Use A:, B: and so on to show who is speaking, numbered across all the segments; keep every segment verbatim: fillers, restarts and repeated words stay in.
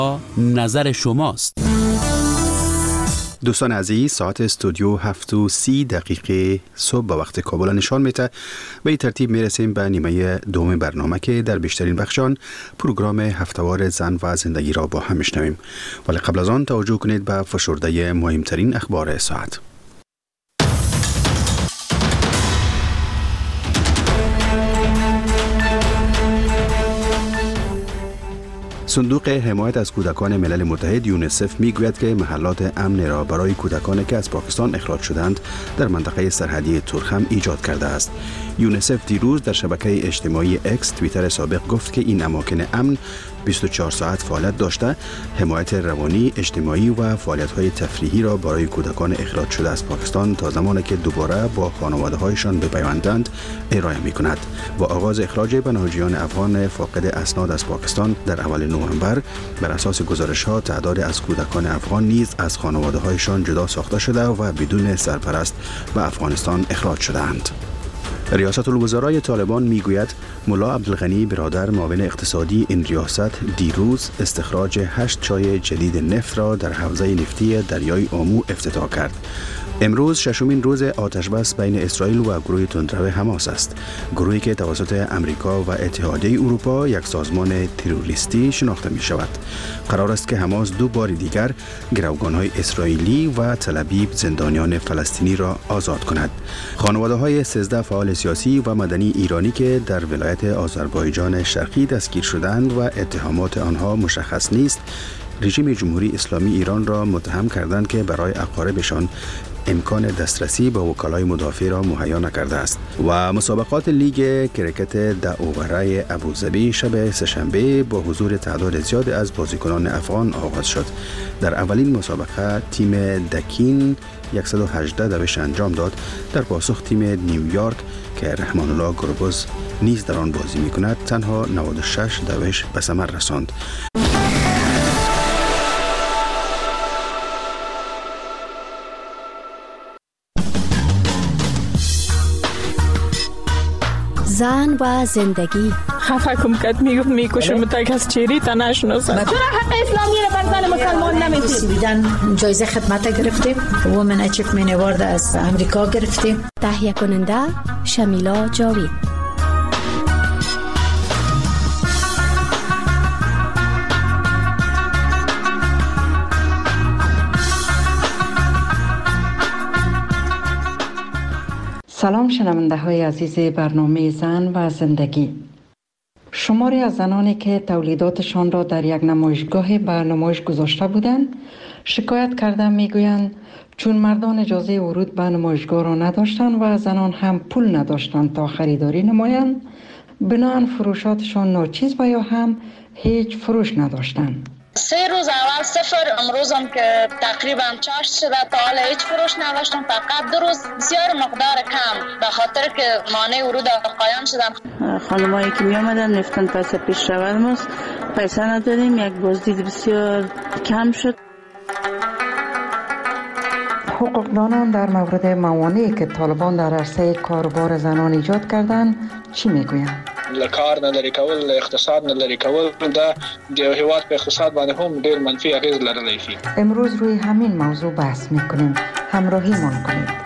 A: نظر شماست.
B: دوستان عزیز، ساعت استودیو هفت و سی دقیقه صبح به وقت کابل نشان میده. به این ترتیب میرسیم به نیمه دوم برنامه که در بیشترین بخشان پروگرام هفتهوار زن و زندگی را با هم میشنویم. ولی قبل از آن توجه کنید به فشرده مهمترین اخبار ساعت. صندوق حمایت از کودکان ملل متحد یونیسف میگوید که محلات امن را برای کودکانی که از پاکستان اخراج شدند در منطقه سرحدی تورخم ایجاد کرده است. یونیسف دیروز در شبکه اجتماعی اکس توییتر سابق گفت که این اماکن امن بیست و چهار ساعت فعالیت داشته، حمایت روانی، اجتماعی و فعالیت‌های تفریحی را برای کودکان اخراج شده از پاکستان تا زمانی که دوباره با خانواده‌هایشان بپیوندند ارائه می‌کند. و آغاز اخراج پناهجویان افغان فاقد اسناد از پاکستان در اول نوامبر بر اساس گزارش‌ها تعداد از کودکان افغان نیز از خانواده‌هایشان جدا ساخته شده و بدون سرپرست به افغانستان اخراج شده‌اند. ریاست الوزرای طالبان میگوید ملا عبدالغنی برادر معاون اقتصادی این ریاست دیروز استخراج هشت چای جدید نفت را در حوزه نفتی دریای آمو افتتاح کرد. امروز ششمین روز آتشبس بین اسرائیل و گروه تندرو حماس است. گروهی که توسط امریکا و اتحادیه اروپا یک سازمان تروریستی شناخته می شود. قرار است که حماس دو بار دیگر گروگان‌های اسرائیلی و تل‌آویو زندانیان فلسطینی را آزاد کند. خانواده‌های سیزده فعال سیاسی و مدنی ایرانی که در ولایت آذربایجان شرقی دستگیر شدند و اتهامات آنها مشخص نیست، رژیم جمهوری اسلامی ایران را متهم کردند که برای اقاربشان امکان دسترسی به وکلای مدافع را مهیا نکرده است. و مسابقات لیگ کرکت داوره ابوظبی شب سه‌شنبه با حضور تعداد زیاد از بازیکنان افغان آغاز شد. در اولین مسابقه تیم دکین صد و هجده دوش انجام داد. در پاسخ تیم نیویورک که رحمان الله گربز نیز در آن بازی می‌کند تنها نود و شش دوش به ثمر رساند.
C: زن و زندگی.
D: خفه کم کد میگفت میکشم تا کس چیری تا نشناسم.
E: چرا حق اسلامی رو بر زن مسلمان نمیدید؟
F: بیدن جایزه خدمت گرفتیم، وومن اچیومنت اوارد از امریکا گرفتیم.
C: تهیه کننده شمیلا جاوید.
G: سلام شنونده های عزیز برنامه زن و زندگی. شماری از زنانی که تولیداتشان را در یک نمایشگاه به نمایش گذاشته بودند شکایت کرده میگویند چون مردان اجازه ورود به نمایشگاه را نداشتند و زنان هم پول نداشتند تا خریداری نمایند، بنابراین فروشاتشان ناچیز و یا هم هیچ فروش نداشتند.
H: سه روز اول صفر، امروز هم که تقریبا چاشت شده تا حالا هیچ فروش نداشتم. فقط دو روز بسیار مقدار کم به خاطر که مانع ورود آقایان شدن.
I: خانمایی که می آمدن نفتن پس پیش رود ماست پیسه نداریم، یک بازدید بسیار کم شد.
G: حقوقدانان در مورد موانعی که طالبان در عرصه کاروبار زنان ایجاد کردند چی میگویند؟
J: لکار نه لري کول، اقتصاد نه لري کول، دا د هیواد په اقتصاد باندې هم ډېر منفي اغیز لرلی شي.
G: امروز روی همین موضوع بحث میکنیم. همراهیمان کنید.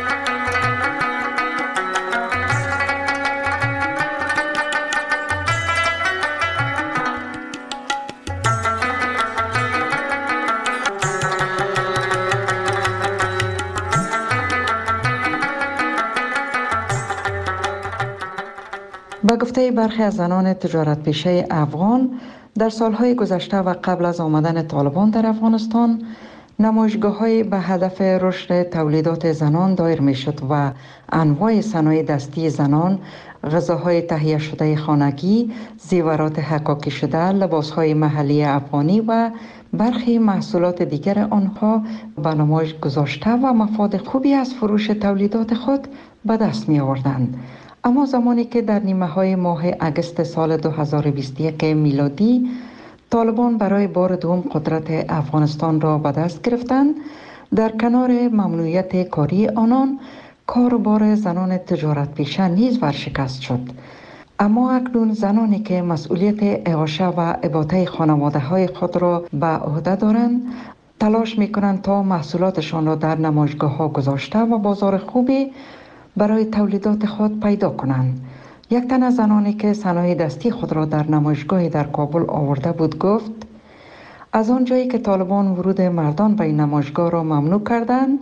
G: با گفته برخی از زنان تجارت پیشه افغان، در سالهای گذشته و قبل از آمدن طالبان در افغانستان نمایشگاه‌های به هدف رشد تولیدات زنان دایر می‌شد و انواع صنایع دستی زنان، غذاهای تهیه شده خانگی، زیورات حکاکی شده، لباس‌های محلی افغانی و برخی محصولات دیگر آنها به نمایش گذاشته و مفاد خوبی از فروش تولیدات خود به دست می‌آوردند. اما زمانی که در نیمه های ماه اگست سال دو هزار و بیست و یک میلادی طالبان برای بار دوم قدرت افغانستان را به دست گرفتند، در کنار ممنوعیت کاری آنان کاروبار زنان تجارت پیشه نیز ورشکست شد. اما اکنون زنانی که مسئولیت اعاشه و اباطه خانواده های خود را به عهده دارند تلاش می کنند تا محصولاتشان را در نمایشگاه ها گذاشته و بازار خوبی برای تولیدات خود پیدا کنند. یک تن از زنانی که صنایع دستی خود را در نمایشگاهی در کابل آورده بود گفت از آن جایی که طالبان ورود مردان به این نمایشگاه را ممنوع کردند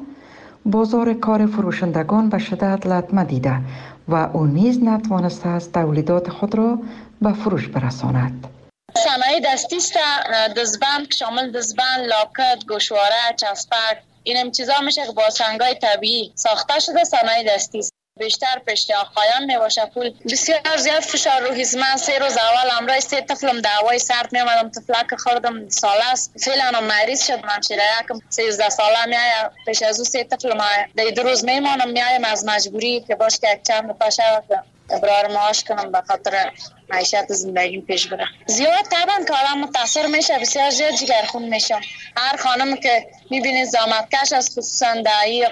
G: بازار کار فروشندگان به شدت لطمه دیده و او نیز نتوانسته است تولیدات خود را به فروش برساند.
H: صنایع دستی است، دزبند شامل دزبند، لاکت، گوشواره، چسبک، اینم چیزا میشه که با سنگای طبیعی ساخته شده صنایع دستی است. بیشتر پشت آقایان میباشه پول بسیار زیاد فشار روحی من سه روز اول امروز سه طفلم دعوای سرد میومدم طفلک خوردم ساله است فعلا مریض شد من شیرایکم سیزده ساله میای پیش از او سه طفلم دی دو روز میمانم میایم از مجبوری که باش که یک چند پاشه ابرار معاش کنم به خاطر معیشت زندگی پیش بره. زیاد طبعا که آدم متاثر میشه بسیار زیاد جگرخون میشم. هر خانم که میبینید زحمتکش از خصوصا در این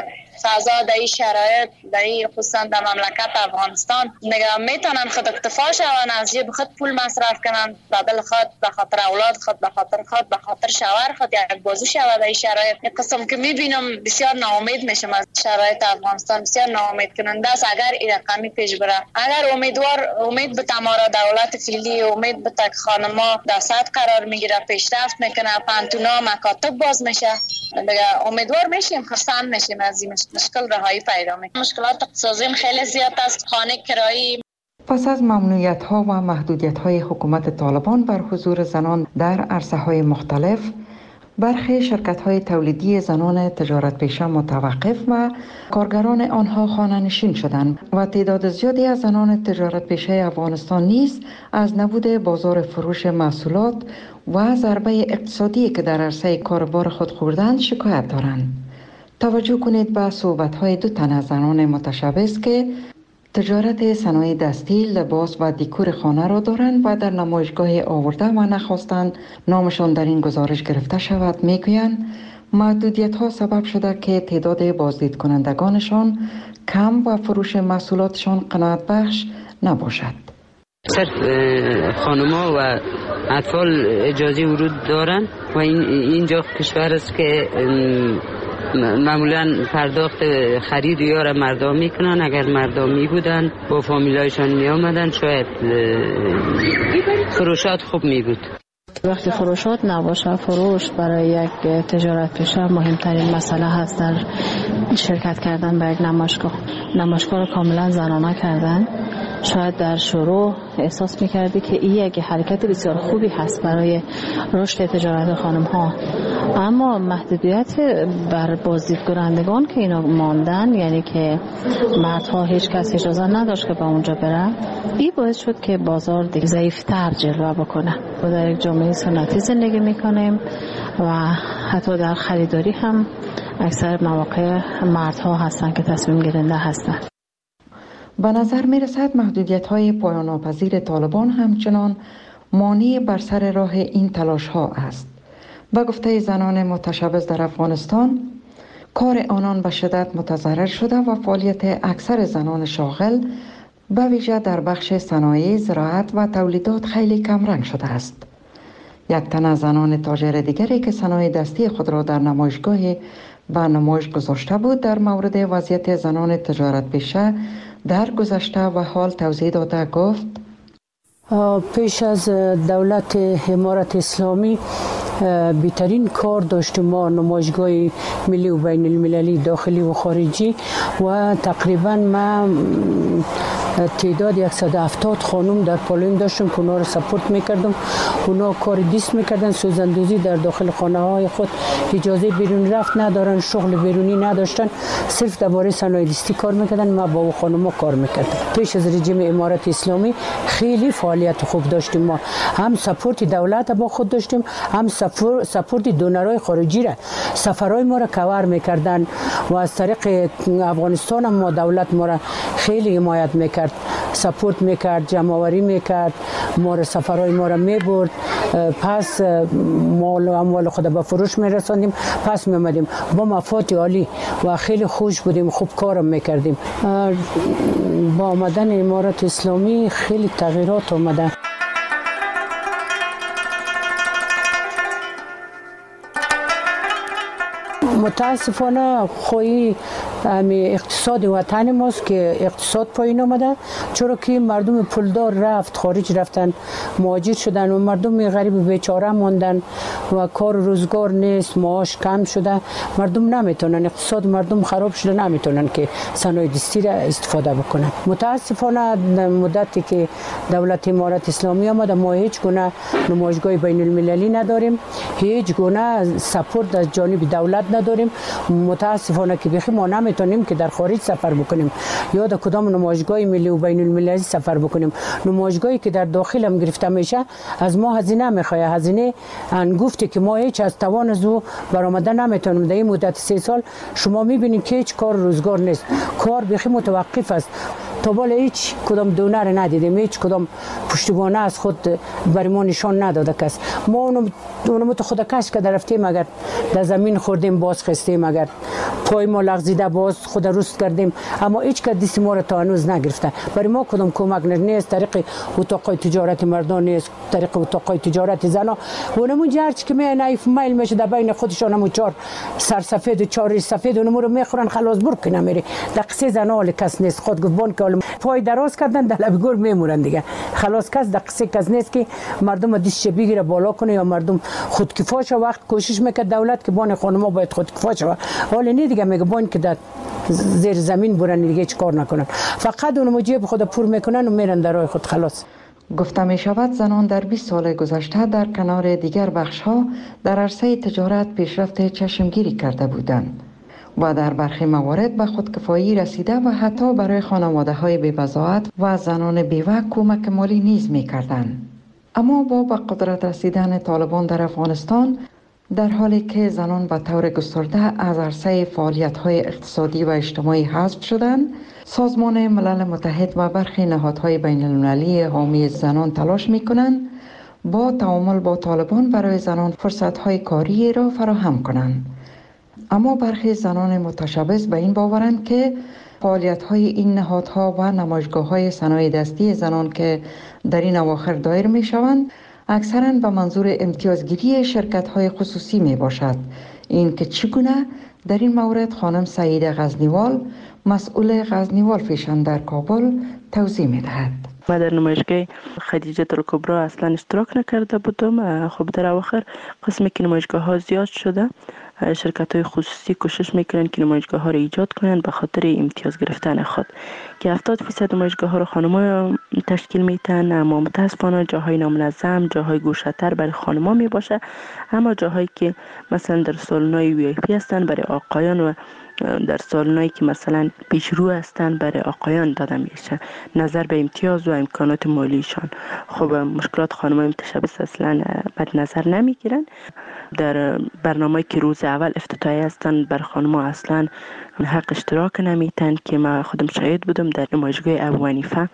H: فضا در این شرایط در این خصوصا در مملکت افغانستان نگاه میتونن خود اکتفا شون از جیب خود پول مصرف کنن به دل خود به خاطر اولاد خود به خاطر خود به خاطر شوهر خود یک بازو شود در این شرایط. یک قسم که میبینم بسیار ناامید میشم از شرایط افغانستان بسیار ناامید کننده است. اگر این رقمی پیش بره اگر امیدوار امید به تمارا دولت فعلی امید به تک خانما در صد قرار میگیره پیشرفت میکنه پانتونا مکاتب باز میشه دیگه امیدوار میشیم خرسند میشیم از این مشکل رهایی پیدا میکنه. مشکلات اقتصادی خیلی زیاد است. خانه کرایی
G: پس از ممنوعیت ها و محدودیت های حکومت طالبان بر حضور زنان در عرصه های مختلف برخی شرکت های تولیدی زنان تجارت پیشه متوقف و کارگران آنها خانه نشین شدند و تعداد زیادی از زنان تجارت پیشه افغانستان نیز از نبود بازار فروش محصولات و ضربه اقتصادی که در عرصه کاروبار خود خوردند شکایت دارند. توجه کنید به صحبت های دو تن از زنان متشبث که تجارت صنایع دستی، لباس و دیکور خانه را دارند و در نمایشگاه آورده و نخواستند نامشان در این گزارش گرفته شود میگویند محدودیت ها سبب شده که تعداد بازدید کنندگانشان کم و فروش محصولاتشان قناعت بخش نباشد.
K: صرف خانم‌ها و اطفال اجازه ورود دارند و این اینجا کشور است که معمولا پرداخت خرید یا را مردم میکنن. اگر مردم می بودن با فامیلایشان می آمدن شاید فروشات خوب می بود.
I: وقتی فروشات نباشه فروش برای یک تجارت پیشه مهمترین مسئله هست در شرکت کردن به یک نمایشگاه. نمایشگاه را کاملا زنانه کردن. شاید در شروع احساس میکردی که این یک حرکت بسیار خوبی هست برای رشد تجارت خانم ها، اما محدودیت بر بازدید کنندگان که اینا ماندن، یعنی که مردها هیچ کس اجازه نداشت که به اونجا بره، این باعث شد که بازار دیگه ضعیفتر جلوه بکنه. ما در یک جامعه سنتی زندگی میکنیم و حتی در خریداری هم اکثر مواقع مردها هستن که تصمیم گیرنده هستن.
G: به نظر می رسد محدودیت های پایان ناپذیر طالبان همچنان مانع بر سر راه این تلاش ها است. به گفته زنان متشبث در افغانستان، کار آنان به شدت متضرر شده و فعالیت اکثر زنان شاغل به ویژه در بخش صنایع، زراعت و تولیدات خیلی کمرنگ شده است. یک تن از زنان تاجر دیگری که صنایع دستی خود را در نمایشگاه به نمایش گذاشته بود در مورد وضعیت زنان تجارت پیشه در گذشته و حال توضیح داده گفت:
L: پیش از دولت امارت اسلامی بهترین کار داشتیم ما نمایشگاه ملی و بین المللی داخلی و خارجی و تقریبا ما تعداد صد و هفتاد خانم در پالویم داشتم که اونا رو سپورت میکردم. اونا کار دیست میکردن، سوزندوزی در داخل خانه های خود، اجازه بیرون رفت ندارن، شغل بیرونی نداشتن، صرف درباره صنایع دستی کار میکردن. ما با خانم ها کار میکردم. پیش از رژیم امارت اسلامی خیلی فعالیت خوب داشتیم. ما هم سپورت دولت با خود داشتیم، هم سپورت دونرهای خارجی را، سفرهای ما را کاور میکردن و از طریق افغانستان هم ما دولت ما را خیلی حمایت میکرد، سپورت میکرد، جمع‌آوری میکرد، ما را سفرهای ما را میبرد. پس مال و اموال خود به فروش میرساندیم، پس میمدیم با مفاد عالی و خیلی خوش بودیم، خوب کارم میکردیم. با آمدن امارت اسلامی خیلی تغییرات آمده. متاسفانه خوی اقتصاد وطن ماست که اقتصاد پایین آمده، چرا که مردم پولدار رفت خارج رفتن مهاجر شدن و مردم غریب بیچاره ماندن و کار روزگار نیست، معاش کم شده، مردم نمیتونن، اقتصاد مردم خراب شده، نمیتونن که صنایع دستی را استفاده بکنن. متاسفانه در مدتی که دولت امارت اسلامی آمده ما هیچ گونه نمایشگاه بین المللی نداریم، هیچ گونه سپورت از جانب دولت نداریم. متاسفانه که بخی ما نمیتونیم که در خارج سفر بکنیم یا در کدام نمایشگاه ملی و بین المللی سفر بکنیم. نمایشگاهی که در داخل هم گرفته میشه از ما هزینه میخواد، هزینه انگفتی که ما هیچ از توان از او برآمده نمیتونیم. در این مدت سه سال شما میبینید که هیچ کار روزگار نیست، کار بخی متوقف است. تا بالا هیچ کدام دونر ندیدیم، هیچ کدام پشتیبانه از خود برای ما نشان نداده کس. ما اونم اونم تو خود کش که رفتیم اگر در زمین خوردیم باز خستیم، اگر پای ما لغزیده باز خود رست کردیم، اما هیچ که دست ما را تا هنوز نگرفته. برای ما کدام کمک نیست، طریق اتاقای تجارت مردان نیست، طریق اتاقای تجارت زنا. اونمون جرچ که می نایف میل میشه در بین خودشان هم چهار سرسفید و چهار سفید اونم رو میخورن خلاص برک نمیری. دقیقه زنا ول کس نیست، خود گفتن که پای دراز کردن در لب گور میمونن دیگه، خلاص کس دقیقه کس نیست که مردم دستش بگیره بالا کنه یا مردم خودکفاش وقت کوشش میکنه دولت که بان خانم‌ها باید خودکفاش و حال نه دیگه میگه بان که در زیر زمین برن دیگه هیچ کار نکنن، فقط اونم جیب خود پر میکنن و میرن در راه خود. خلاص
G: گفته می شود زنان در بیست سال گذشته در کنار دیگر بخش ها در عرصه تجارت پیشرفت چشمگیری کرده بودند و در برخی موارد به خودکفایی رسیده و حتی برای خانواده های بی‌بضاعت و زنان بیوه کمک مالی نیز می کردند. اما با به قدرت رسیدن طالبان در افغانستان، در حالی که زنان به طور گسترده از عرصه فعالیت‌های اقتصادی و اجتماعی حذف شدند، سازمان ملل متحد و برخی نهادهای بین المللی حامی زنان تلاش می‌کنند با تعامل با طالبان برای زنان فرصت‌های کاری را فراهم کنند. اما برخی زنان متشبث به این باورند که فعالیت‌های این نهادها و نمایشگاه‌های صنایع دستی زنان که در این اواخر دایر می‌شوند اکثراً به منظور امتیازگیری شرکت‌های خصوصی میباشد. این که چگونه در این مورد خانم سعیده غزنیوال مسئول غزنیوال فیشن در کابل توضیح میدهد.
M: ما در نمایشگاه خدیجه الکبرا اصلا اشتراک نکرده بودم. خب در اواخر قسمی که نمایشگاه ها زیاد شده، شرکت های خصوصی کوشش میکنن که نمایشگاه ها را ایجاد کنند به خاطر امتیاز گرفتن خود، که هفتاد درصد نمایشگاه ها را خانم‌ها تشکیل میتن. اما متاسفانه جاهای نامنظم، جاهای گوشه‌تر برای خانم‌ها میباشه، اما جاهایی که مثلا در سالن‌های وی آی پی هستن برای آقایان و در سالنایی که مثلا پیشرو هستن برای آقایان داده میشه نظر به امتیاز و امکانات مالیشان. خب مشکلات خانم‌های متشبث اصلا بد نظر نمیگیرن. در برنامه‌ای که روز اول افتتاحی هستن بر خانم‌ها اصلا حق اشتراک نمیتن، که من خودم شاهد بودم در نمایشگاه ابو حنیفه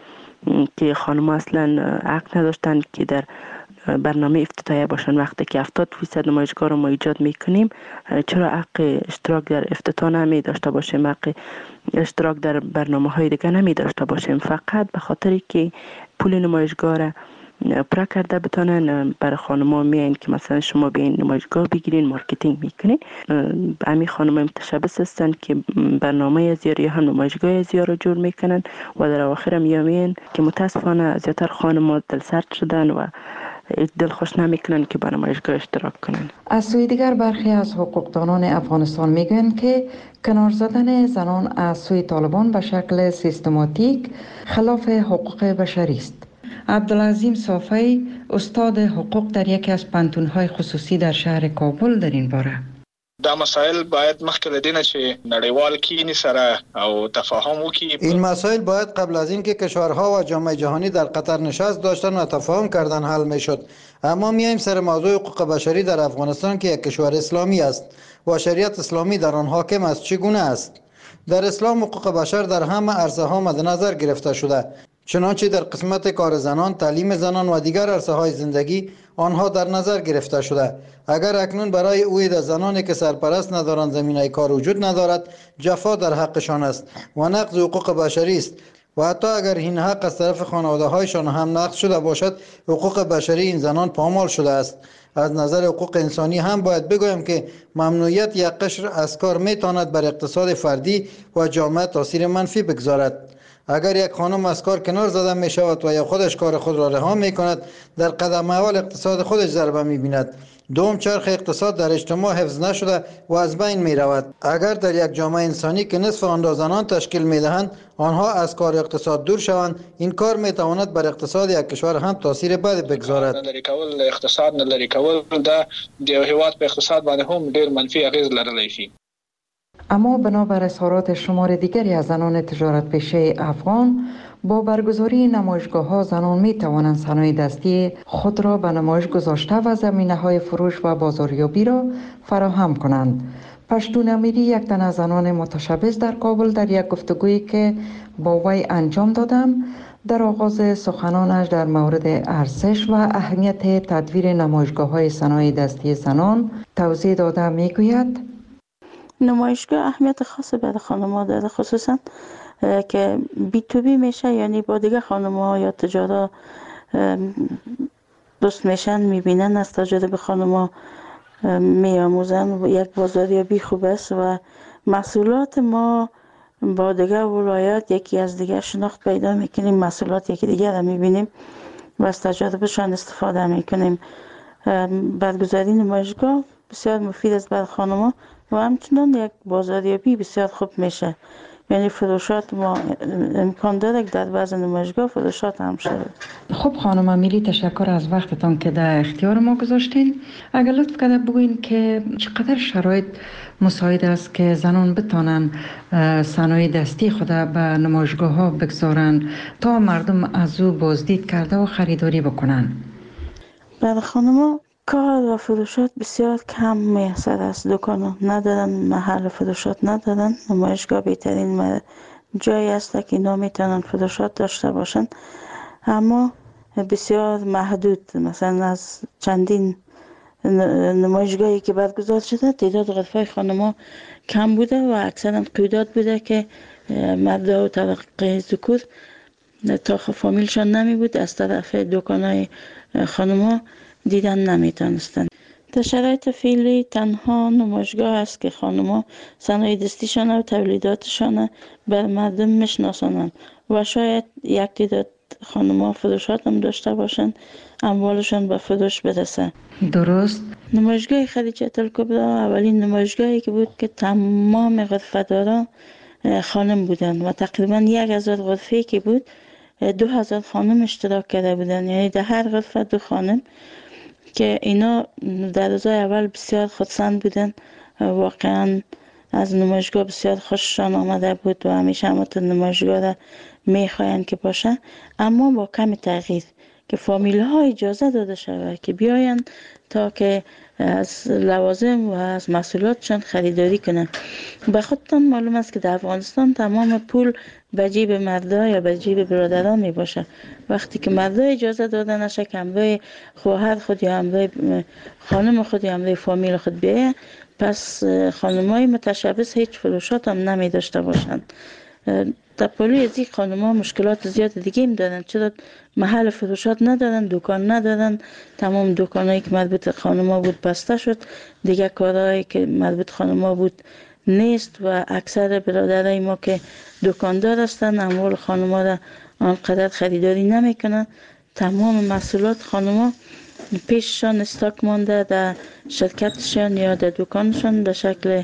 M: که خانم‌ها اصلا حق نداشتن که در برنامه افتتاحیه باشن. وقتی که هفتاد درصد نمایشگاه رو ما ایجاد میکنیم، چرا حق اشتراک در افتتاح نمی داشته باشیم، حق اشتراک در برنامه های دیگه نمی داشته باشیم؟ فقط به خاطری که پول نمایشگاه را پرا کرده بتونن برای خانم‌ها میاین که مثلا شما بیاین نمایشگاه بگیرین مارکتینگ میکنین. همین خانم‌ها متشبث هستن که برنامه از یا هم نمایشگاه از رو جور میکنن و در اواخر میامین که متاسفانه زیاتر خانم‌ها دلسرد شدن و دل خوش نمیکنن که با نمایشگاه اشتراک کنن.
G: از سوی دیگر برخی از حقوقدانان افغانستان میگویند که کنار زدن زنان از سوی طالبان به شکل سیستماتیک خلاف حقوق بشری است. عبدالعظیم صافی استاد حقوق در یکی از پانتون‌های خصوصی در شهر کابل در این باره:
J: دا مسائل باید مخکې لدینه چې نړیوال کینی سره او تفاهم وکړي.
N: این مسائل باید قبل از اینکه کشورها و جامعه جهانی در قطر نشست داشتن و تفاهم کردن حل میشد. اما میایم سر موضوع حقوق بشری در افغانستان که یک کشور اسلامی است و شریعت اسلامی در آن حاکم است چگونه است؟ در اسلام حقوق بشر در همه عرصه ها مد نظر گرفته شده، چنانچه در قسمت کار زنان، تعلیم زنان و دیگر عرصه های زندگی آنها در نظر گرفته شده. اگر اکنون برای اوید زنانی که سرپرست ندارند زمینه کار وجود ندارد، جفا در حقشان است و نقض حقوق بشری است و حتی اگر این حق از طرف خانواده هایشان هم نقض شده باشد، حقوق بشری این زنان پامال شده است. از نظر حقوق انسانی هم باید بگویم که ممنوعیت یک قشر از کار میتواند بر اقتصاد فردی و جامعه تاثیر منفی بگذارد. اگر یک خانم از کار کنار زده می شود و یا خودش کار خود را رها می کند، در قدم اول اقتصاد خودش ضربه می بیند. دوم، چرخ اقتصاد در اجتماع حفظ نشده و از بین می رود. اگر در یک جامعه انسانی که نصف آن را زنان تشکیل می دهند آنها از کار اقتصاد دور شوند، این کار می تواند بر اقتصاد یک کشور هم تاثیر بد بگذارد.
J: لری کول اقتصاد نه لری کول دا د هیواد په اقتصاد باندې هم ډیر منفي اغیز لرلی شي.
G: اما بنابر اظهارات شمار دیگری از زنان تجارت پیشه افغان، با برگزاری نمایشگاه ها زنان می توانند صنایع دستی خود را به نمایش گذاشته و زمینه های فروش و بازاریابی را فراهم کنند. پشتون امیری، یک تن از زنان متشبث در کابل، در یک گفتگویی که با وی انجام دادم در آغاز سخنانش در مورد ارزش و اهمیت تدویر نمایشگاه های صنایع دستی زنان توضیح داده می گوید:
M: نمایشگاه اهمیت خاصی برای خانم‌ها داره، خصوصا که بی تو بی میشه، یعنی با دیگه خانم‌ها یا تجارا دوست میشن، میبینن، از تجربه خانم‌ها میاموزن. یک بازاریابی خوب است و محصولات ما با دیگه ولایات یکی از دیگه شناخت پیدا میکنیم، محصولات یکی دیگه رو میبینیم و از تجربهشان استفاده میکنیم. برگزاری نمایشگاه بسیار مفید است برای خانم‌ها و همچنان یک بازاریابی بسیار خوب میشه، یعنی فروشات ما امکان داره که در بعض نمایشگاه فروشات هم شود.
G: خب خانم امیری، تشکر از وقتتان که در اختیار ما گذاشتین. اگر لطف کرده بگوین که چقدر شرایط مساعد است که زنان بتانن صنایع دستی خود به نمایشگاه ها بگذارن تا مردم از او بازدید کرده و خریداری بکنن؟
M: برای خانم‌ها کار و فروشات بسیار کم میسر است. دکان ندارن، محل فروشات ندارن. نمایشگاه بهترین جایی است که اینا میتونن فروشات داشته باشن، اما بسیار محدود. مثلا از چندین نمایشگاهی که برگزار شده تعداد غرفه خانم‌ها کم بوده و اکثرا قیودات بوده که مردا و طبقه ذکور تا فامیلشان نمی بود از طرف دکان‌های خانم‌ها دیدن نمیتونستن. در شرایط فعلی تنها نمایشگاه است که خانم‌ها صنایع دستیشان و تولیداتشان بر مردم میشناسانند و شاید یک تعداد خانم‌ها فروشات هم داشته باشند، اموالشان به فروش برسه.
G: درست.
M: نمایشگاه خدیجه الکبری اولین نمایشگاهی که بود که تمام غرفه‌داران خانم بودند و تقریبا یک هزار غرفه که بود دو هزار خانم اشتراک کرده بودند، یعنی در هر غرفه دو خانم، که اینا در روزهای اول بسیار خودسند بودن. واقعا از نمایشگاه بسیار خوششان آمده بود و همیشه همون نمایشگاه را میخواین که باشه، اما با کم تغییر که فامیل ها اجازه داده شود که بیاین تا که از لوازم و از محصولاتشان خریداری کنن. به خودتان معلوم است که در افغانستان تمام پول به جیب مردا یا به جیب برادران می باشه. وقتی که مردا اجازه داده نشه که همراه خواهر خود یا همراه خانم خود یا همراه فامیل خود بیایه، پس خانمای متشبث هیچ فروشات هم نمی داشته باشند. در پلوی از این خانم ها مشکلات زیاد دیگه هم دارن، چرا محل فروشات ندارن، دکان ندارن، تمام دکانایی که مربوط خانم ها بود بسته شد، دیگه کارهایی که مربوط خانم ها بود نیست و اکثر برادرای ما که دکاندار هستن اموال خانم ها را آنقدر خریداری نمی کنن. تمام محصولات خانم ها پیششان استاک مانده در شرکتشان یا در دکانشان در شکل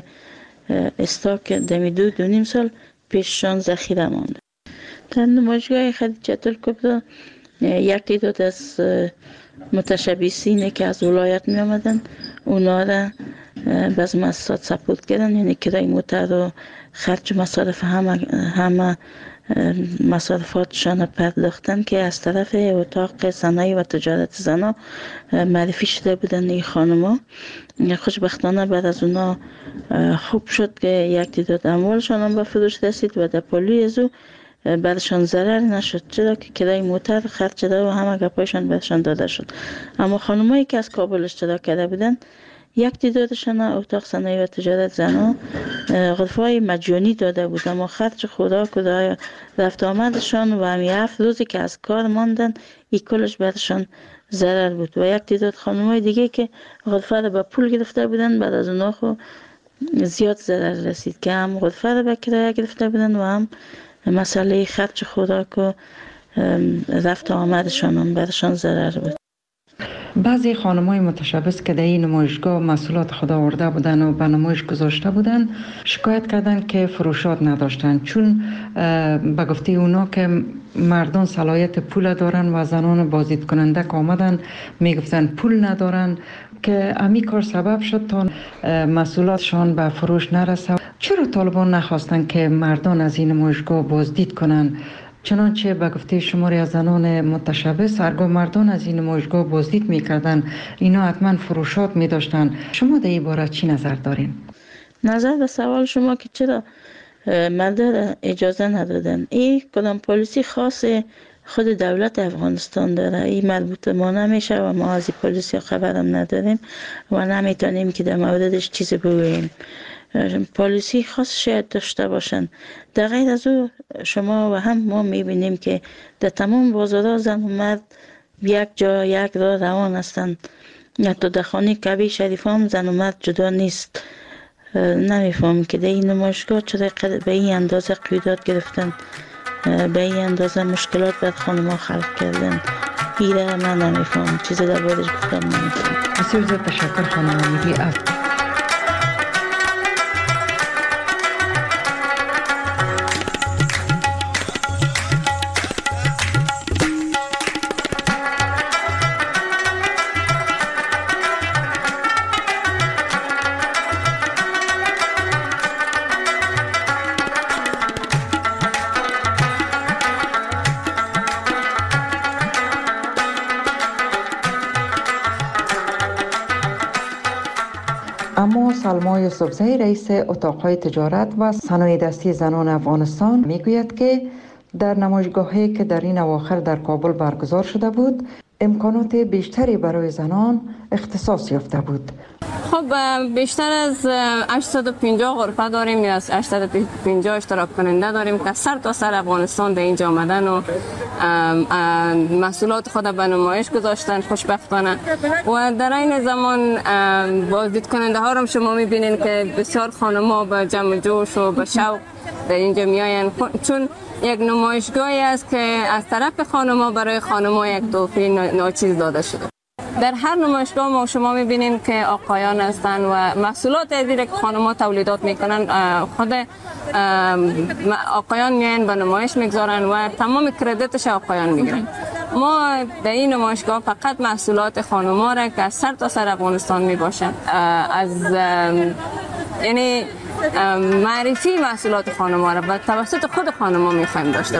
M: استاک دمی دو دو نیم سال پیششان ذخیره مانده. در نمایشگاه خدیجه الکبری یک تعداد از متشبثین که از ولایت می آمدن اونا را باز مؤسسات سپورت کردن، یعنی کرای موتر و خرج مصارف همه همه مصارفاتشان پرداختن که از طرف اتاق صنایع و تجارت زنا معرفی شده بودن این خانما. خوشبختانه بعد از اونا خوب شد که یک تعداد اموالشان هم به فروش رسید و در پلوی از او
O: برشان ضرر نشد، چرا که کرای موتر خرج شده و همه گپایشان بهشان داده شد. اما خانمایی که از کابل اشتراک کرده بودن، یک تعدادشان اتاق صنایع و تجارت زنان غرفه‌های مجانی داده بود، اما خرج خوراک و رفت آمدشان و همین هفت روزی که از کار ماندن این کلش برشان ضرر بود. و یک تعداد خانمای دیگه که غرفه را به پول گرفته بودن، بعد از اونها خو زیاد ضرر رسید که هم غرفه را به کرایه گرفته بودن و هم مسئله خرج خوراک و رفت آمدشان هم برشان ضرر بود.
G: بعضی خانمای متشبث که در این نمایشگاه مسئولات خود آورده بودن و به نمایش گذاشته بودن شکایت کردن که فروشات نداشتن، چون به گفته اونا که مردان صلاحیت پول دارن و زنان بازدید کننده که آمدن میگفتن پول ندارن، که امی کار سبب شد تا مسئولاتشان به فروش نرسه. چرا طالبان نخواستن که مردان از این نمایشگاه بازدید کنن؟ چنانچه به گفته شماری از زنان متشبث هرگاه مردان از این نمایشگاه بازدید میکردن اینا حتما فروشات میداشتن. شما در این باره چی نظر دارین؟
O: نظر به سوال شما که چرا مردان اجازه ندادن، این کدام پالیسی خاص خود دولت افغانستان داره، این مربوط ما نمیشه و ما از این پالیسی خبرم نداریم و نمیتونیم که در موردش چیزی بگوییم. پالیسی خاص شاید داشته باشن. در غیر از او شما و هم ما میبینیم که در تمام بازارها زن و مرد یک جا یک راه روان هستند. حتی در خانه کعبه شریف هم زن و مرد جدا نیست. نمیفهم که در این نمایشگاه چرا به این اندازه قیودات گرفتن، به این اندازه مشکلات بر خانم ها خلق کردن. ایره من نمیفهم، چیزی در بارش گفتم نمیفهم.
G: بسیار زیاد تشکر خانم امیدی. از اما سلما یوسفزئی رئیس اتاقهای تجارت و صنایع دستی زنان افغانستان میگوید که در نمایشگاهی که در این اواخر در کابل برگزار شده بود امکانات بیشتری برای زنان اختصاص یافته بود.
P: خب بیشتر از هشتصد و پنجاه غرفه داریم، یا هشتصد و پنجاه اشتراک کننده داریم که سر تا سر افغانستان به اینجا آمدن و محصولات خود به نمایش گذاشتن خوشبختانه. و در این زمان بازدید کننده ها رو شما میبینین که بسیار خانم‌ها با جمع جوش و با شوق در اینجا میاین، چون یک نمایشگاهی است که از طرف خانم‌ها برای خانم‌ها یک تحفه ناچیز داده شده. در هر نمایشگاه ما شما میبینیم که آقایان هستن و محصولات دیگه که خانم‌ها تولیدات میکنن خود آقایان میاین به نمایش میگذارن و تمام کردیتش آقایان میگیرن. ما در این نمایشگاه فقط محصولات خانم‌ها را که از سر تا سر افغانستان میباشن، از یعنی معرفی محصولات خانم‌ها را به توسط خود خانم‌ها میخوایم داشته.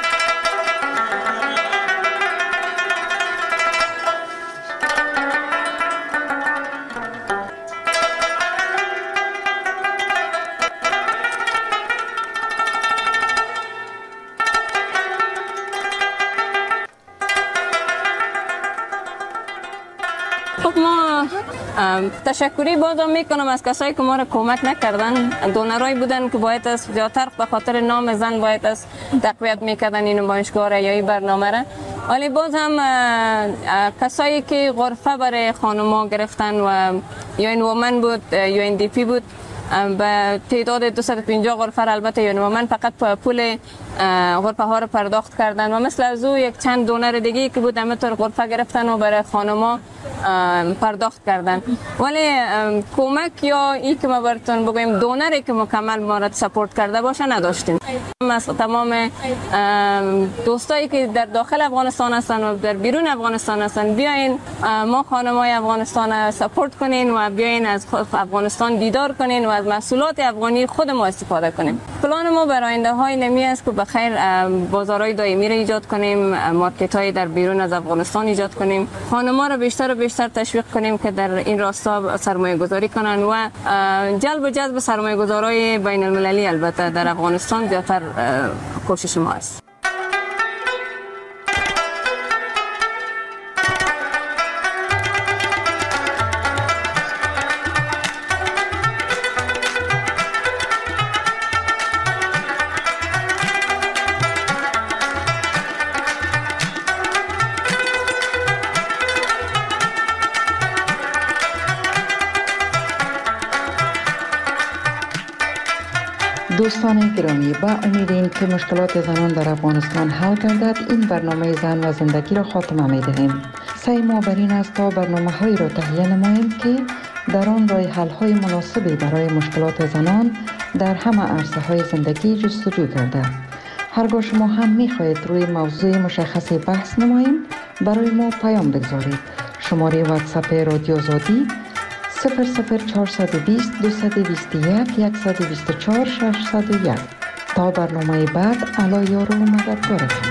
P: خب ما تشکری بازم میکنم از کسایی که ما را کمک نکردن. دونرایی بودن که باید از زیادتر به خاطر نام زن باید از تقویت میکردن این نمایشگاه را یا این برنامه را، ولی باز هم کسایی که غرفه برای خانم‌ها گرفتن و یا این وومن بود یا این دی پی بود به تعداد دویست و پنجاه غرفه البته یا وومن فقط پول غرفه ها رو پرداخت کردن و مثل از او یک چند دونر دیگه که بود همینطور غرفه گرفتن و برای خانم‌ها پرداخت کردن. ولی کمک یا این که ما براتون بگویم دونری که مکمل ما را سپورت کرده باشه نداشتیم. از تمام دوستایی که در داخل افغانستان هستن و در بیرون افغانستان هستن بیاین ما خانم‌های افغانستان سپورت کنین و بیاین از افغانستان دیدار کنین و از محصولات افغانی خود ما استفاده کنیم. پلان ما برای آینده های نمی است که بخیر بازارهای دائمی را ایجاد کنیم، مارکت های در بیرون از افغانستان ایجاد کنیم، خانم‌ها را بیشتر و بیشتر تشویق کنیم که در این راستا سرمایه گذاری کنند و جلب و جذب سرمایه گذارای بین المللی البته در افغانستان زیادتر کوشش ما است.
G: دوستان گرامی، با امید این که مشکلات زنان در افغانستان حل گردد، این برنامه زن و زندگی را خاتمه می دهیم. سعی ما بر این است تا برنامه هایی را تهیه نماییم که در آن راه حل های مناسبی برای مشکلات زنان در همه عرصه های زندگی جستجو گردد. هرگاه شما هم می خواهید روی موضوع مشخصی بحث نماییم، برای ما پیام بگذارید. شماره واتساپ رادیو آزادی صفر صفر چهارصد و بیست دویست و بیست و یک صد و بیست و چهار ششصد و یک. تا برنامه بعد، علا یار و مددگارتان.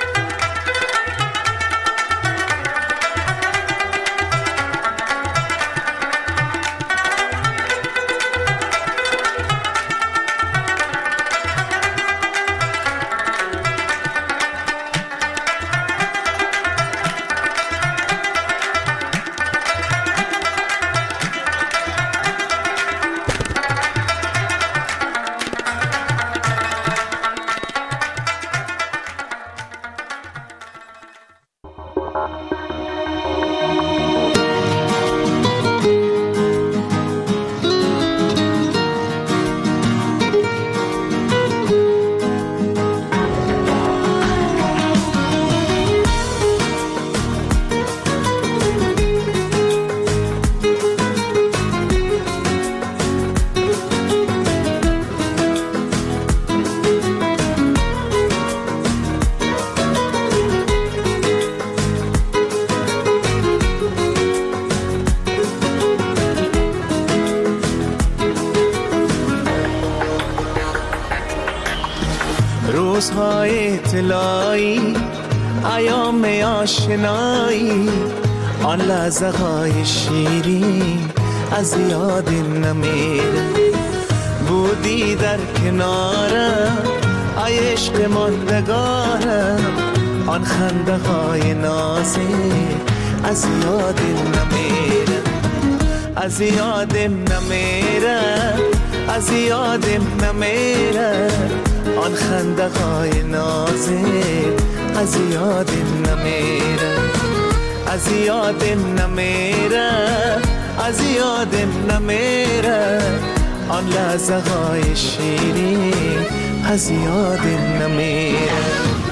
Q: روزهای طلایی، ایام آشنایی، آن لحظه های شیرین از یاد نمیره. بودی در کنارم ای عشق ماندگارم، آن خنده های نازک از یاد نمیره. از یادم نمیره، از یادم نمیره، آن خنده های نازک از یادم نمیره. از یادم نمیره، از یادم نمیره، آن لحظه های شیرین از یادم نمیره.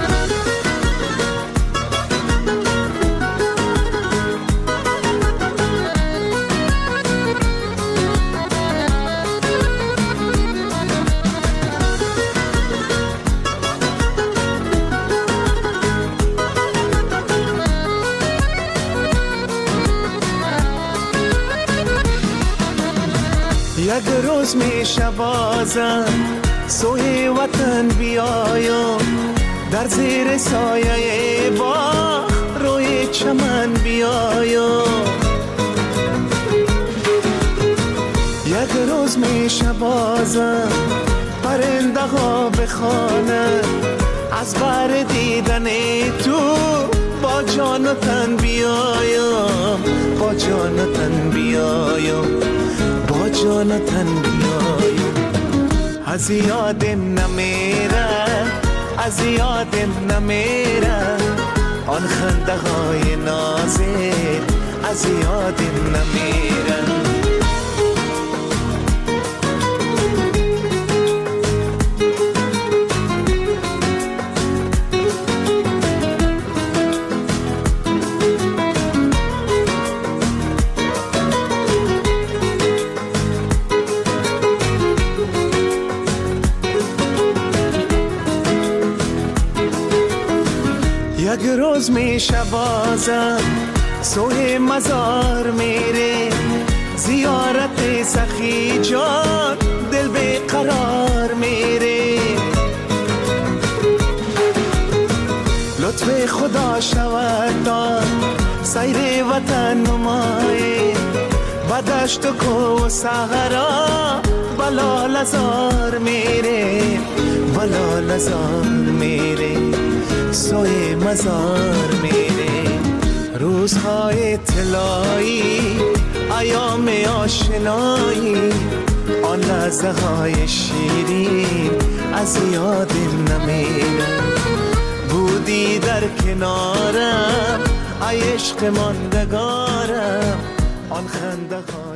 Q: یک روز میشه بازم سوی وطن بیایم، در زیر سایه باغ روی چمن بیایم. یک روز میشه بازم پرنده ها بخوانند، از بر دیدن تو با جان و تن بیایم، با جان و تن بیایم، با جان و تن بیایم. از یادم نمیره، از یادم نمیره، آن خنده های نازک از یادم نمیره. یک روز میشه بازم سوی مزار میره، زیارت سخی جان شود داد سیر وطن نمایی بدشت و کو و صحرا بلا لزار میره بلا لزار میره سوی مزار میره روزهای طلایی ایام آشنایی آن لحظه های شیرین از یادم نمیره بودی در کنارم ای عشق ماندگارم آن خنده های